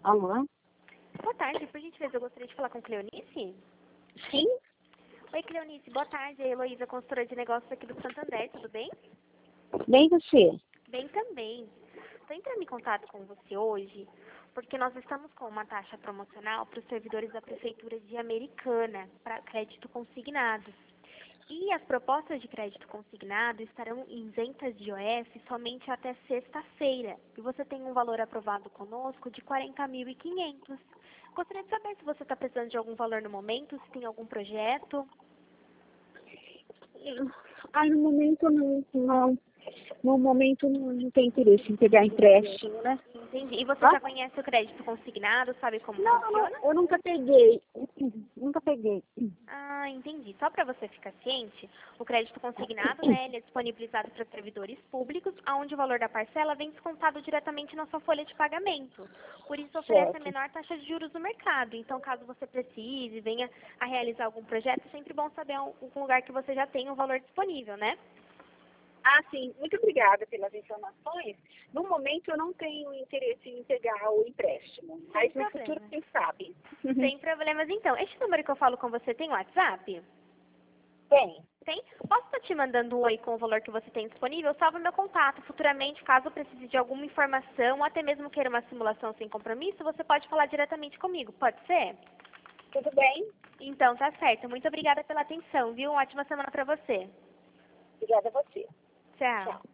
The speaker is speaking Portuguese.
Alô? Boa tarde, por gentileza, eu gostaria de falar com Cleonice. Sim? Oi, Cleonice, boa tarde. É a Heloísa, consultora de negócios aqui do Santander, tudo bem? Bem você? Bem também. Estou entrando em contato com você hoje porque nós estamos com uma taxa promocional para os servidores da Prefeitura de Americana para crédito consignado. E as propostas de crédito consignado estarão isentas de IOF somente até sexta-feira. E você tem um valor aprovado conosco de 40.500. Gostaria de saber se você está precisando de algum valor no momento, se tem algum projeto. No momento não. No momento não tem interesse em pegar empréstimo, né? Entendi. E você já conhece o crédito consignado, sabe como funciona? Não, eu nunca peguei. Nunca peguei. Ah, entendi. Só para você ficar ciente, o crédito consignado, né, ele é disponibilizado para servidores públicos, onde o valor da parcela vem descontado diretamente na sua folha de pagamento. Por isso, oferece a Certo. menor taxa de juros no mercado. Então, caso você precise, venha a realizar algum projeto, é sempre bom saber algum lugar que você já tem o valor disponível, né? Sim. Muito obrigada pelas informações. No momento eu não tenho interesse em pegar o empréstimo. Mas no futuro, problema. quem sabe? Sem problemas, então. Este número que eu falo com você tem WhatsApp? Tem. Tem? Posso estar te mandando um oi com o valor que você tem disponível? Salve meu contato. Futuramente, caso precise de alguma informação ou até mesmo queira uma simulação sem compromisso, você pode falar diretamente comigo. Pode ser? Tudo bem? Então, tá certo. Muito obrigada pela atenção, viu? Uma ótima semana para você. Obrigada a você. Tchau. Tchau.